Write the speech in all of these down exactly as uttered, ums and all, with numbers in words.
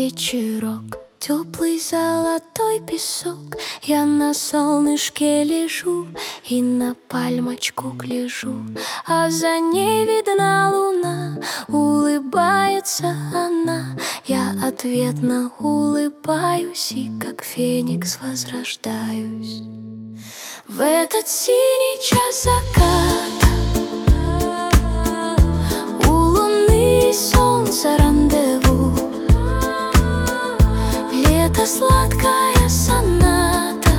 вечерок, теплый золотой песок. Я на солнышке лежу и на пальмочку гляжу, а за ней видна луна, улыбается она. Я ответно улыбаюсь и как феникс возрождаюсь. В этот синий час заката у луны и солнца рандеву. Лето сладкая соната,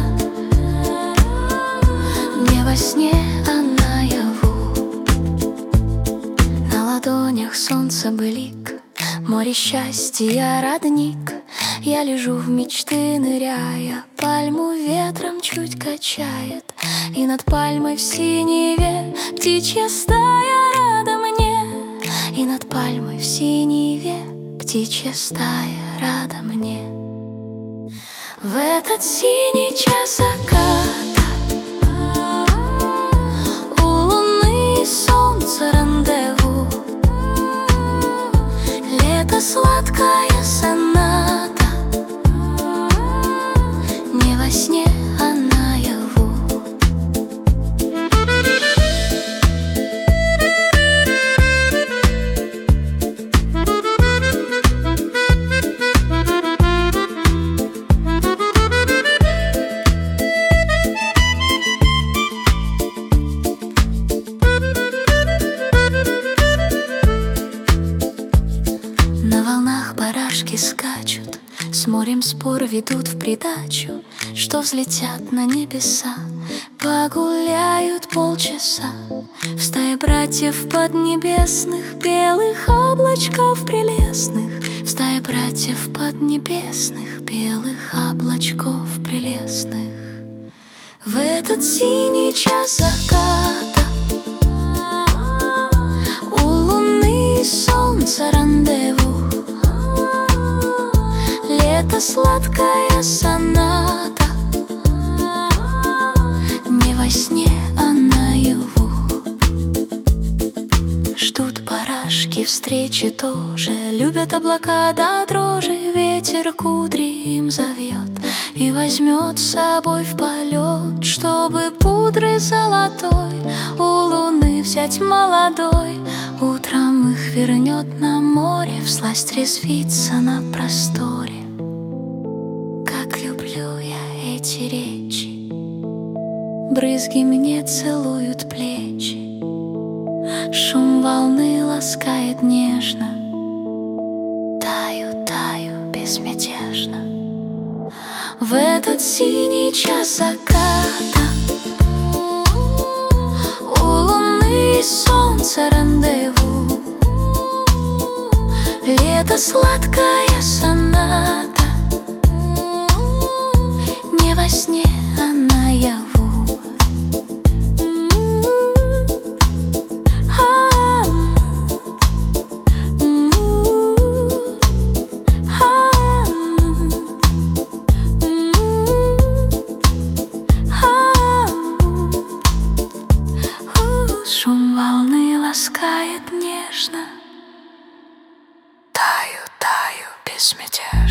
мне во сне, а наяву. На ладонях солнца блик, море счастья родник. Я лежу в мечты ныряя, пальму ветром чуть качает, и над пальмой в синеве птичья стая рада мне. И над пальмой в синеве птичья стая рада мне. В этот синий час заката у луны и солнца рандеву. Лето сладкая соната, не во сне, а наяву. На волнах барашки скачут, с морем спор ведут в придачу, что взлетят на небеса, погуляют полчаса. В стае братьев поднебесных, белых облачков прелестных. В стае братьев поднебесных, белых облачков прелестных. В этот синий час заката у луны и солнца рандеву. Лето сладкая соната, не во сне, а наяву. Ждут барашки встречи тоже, любят облака до дрожи. Ветер кудри им завьет и возьмет с собой в полет, чтобы пудры золотой у луны взять молодой. Утром их вернет на море, всласть резвиться на просторе. Как люблю я эти речи, брызги мне целуют плечи, шум волны ласкает нежно, таю, таю безмятежно. В этот синий час заката у луны и солнца рандеву. Лето сладкая соната, не во сне, а наяву. Шум волны ласкает нежно, таю, таю безмятежно.